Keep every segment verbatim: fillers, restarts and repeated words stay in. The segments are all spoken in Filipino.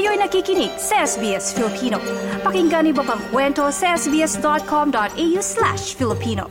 Kayo'y nakikinig sa S B S Filipino. Pakinggan niyo pa ang kwento sa sbs.com.au slash Filipino.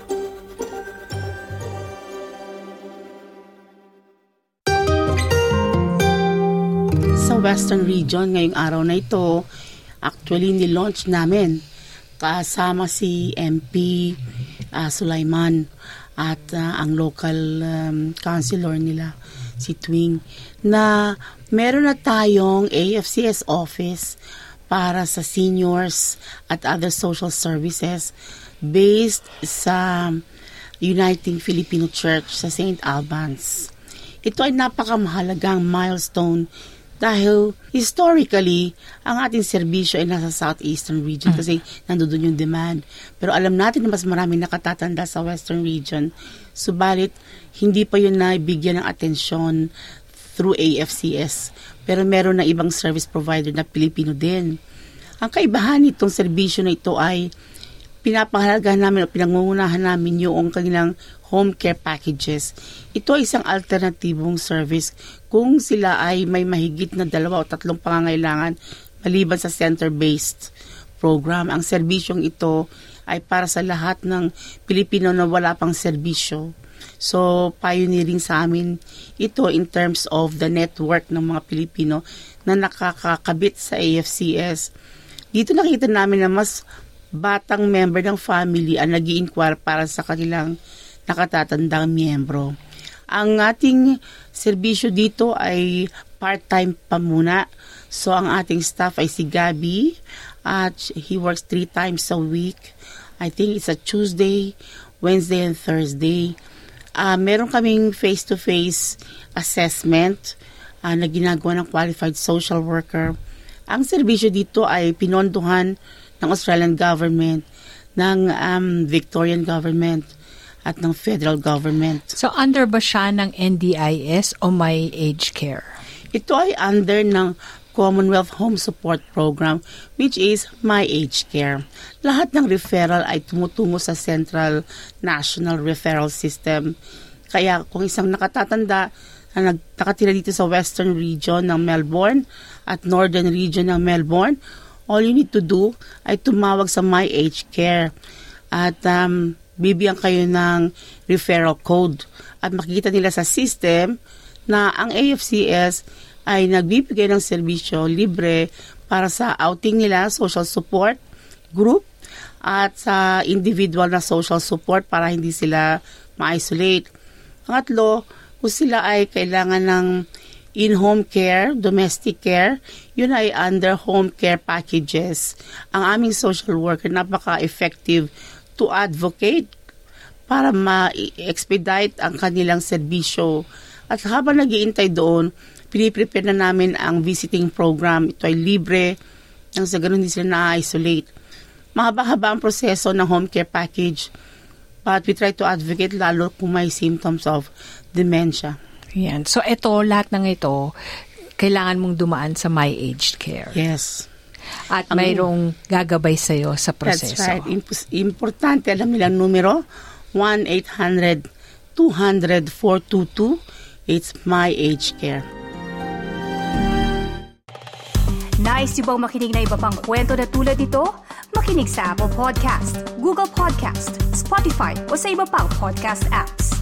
Sa Western Region, ngayong araw na ito, actually nilaunch namin kasama si M P uh, Sulaiman at uh, ang local um, councilor nila, si Twing, na meron na tayong A F C S office para sa seniors at other social services based sa Uniting Filipino Church sa Saint Albans. Ito ay napakamahalagang milestone dahil historically, ang ating serbisyo ay nasa southeastern region kasi nandoon yung demand. Pero alam natin na mas marami nakatatanda sa western region. Subalit, hindi pa yun nabigyan ng atensyon through A F C S. Pero meron na ibang service provider na Pilipino din. Ang kaibahan nitong serbisyo na ito ay pinapahalagahan namin o pinangungunahan namin yung kanilang home care packages. Ito ay isang alternatibong service kung sila ay may mahigit na dalawa o tatlong pangangailangan maliban sa center-based program. Ang serbisyong ito ay para sa lahat ng Pilipino na wala pang serbisyo. So, pioneering sa amin ito in terms of the network ng mga Pilipino na nakakakabit sa A F C S. Dito nakita namin na mas batang member ng family ang nag-i-inquire para sa kanilang nakatatandang miyembro. Ang ating serbisyo dito ay part-time pa muna. So, ang ating staff ay si Gabby at he works three times a week. I think it's a Tuesday, Wednesday, and Thursday. Uh, meron kaming face-to-face assessment uh, na ginagawa ng qualified social worker. Ang serbisyo dito ay pinondohan ng Australian government, ng um, Victorian government, at ng federal government. So, under ba siya ng N D I S o may aged care? Ito ay under ng Commonwealth Home Support Program, which is My Aged Care. Lahat ng referral ay tumutungo sa Central National Referral System. Kaya kung isang nakatatanda na nakatira dito sa Western Region ng Melbourne at Northern Region ng Melbourne, all you need to do ay tumawag sa My Aged Care. At um, bibigyan kayo ng referral code at makikita nila sa system na ang A F C S ay nagbibigay ng serbisyo libre para sa outing nila, social support group, at sa individual na social support para hindi sila ma-isolate. Pangatlo, kung sila ay kailangan ng in-home care, domestic care, yun ay under home care packages. Ang aming social worker napaka-effective to advocate para ma-expedite ang kanilang serbisyo. At habang nag-iintay doon, piniprepare na namin ang visiting program. Ito ay libre, nang sa ganun hindi sila na-isolate. Mahaba-haba ang proseso ng home care package, but we try to advocate lalo kung may symptoms of dementia. Yan. So ito, lahat ng ito, kailangan mong dumaan sa My Aged Care. Yes. At mayroong gagabay sa'yo sa proseso. That's right. Imp- importante, alam nilang numero, one eight hundred two hundred four two two. It's My Aged Care. Nice yung bang makinig na iba pang kwento na tulad ito? Makinig sa Apple Podcast, Google Podcast, Spotify o sa iba pang podcast apps.